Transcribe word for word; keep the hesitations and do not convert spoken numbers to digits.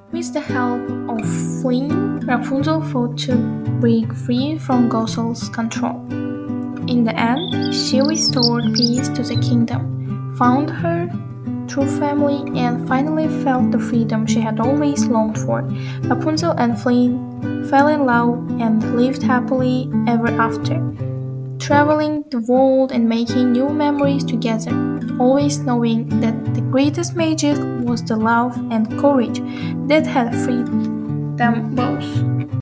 With the help of Flynn, Rapunzel fought to break free from Gossel's control. In the end, she restored peace to the kingdom, found her true family, and finally felt the freedom she had always longed for. Rapunzel and Flynn fell in love and lived happily ever after, traveling the world and making new memories together, always knowing that the greatest magic was the love and courage that had freed them both.